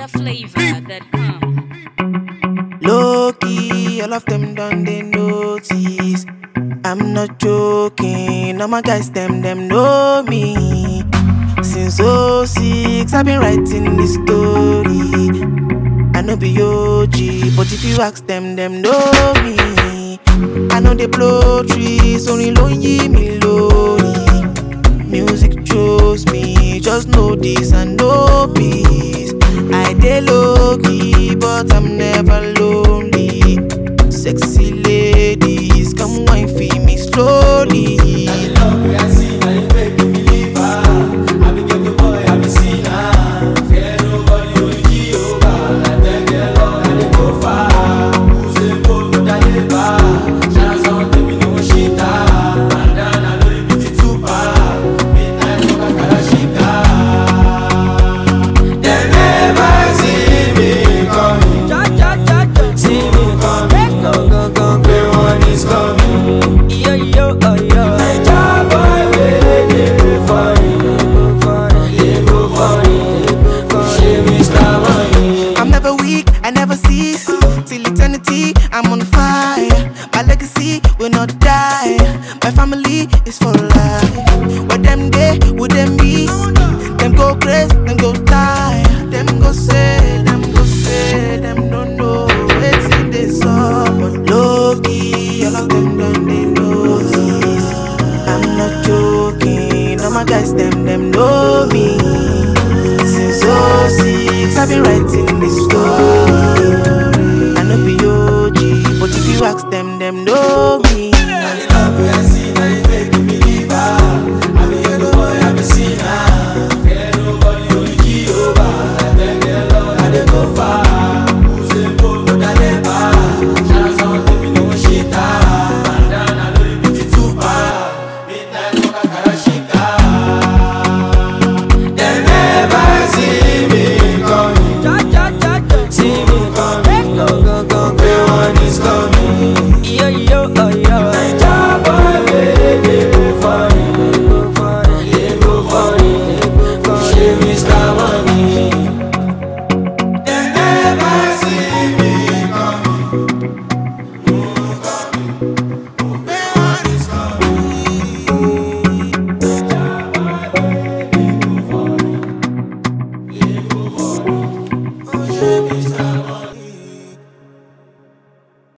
NigerFlavor.com. Low key, all of them done they notice. I'm not joking, all my guys them know me. Since '06, I've been writing this story. I know be OG, but if you ask them know me. I know they blow trees, only lonely me lonely. Music chose me, just know this and know peace. I dey low key, but I'm never lonely. Sexy ladies, come wine for me slowly. I never cease, till eternity, I'm on fire. My legacy will not die. My family is for life. Where them day, would them be? Them go crazy, them go die. Them go say, them don't know. It's in this song. But low key, all of them done they notice. I'm not joking, all my guys, them know me. Since '06, I've been writing this story.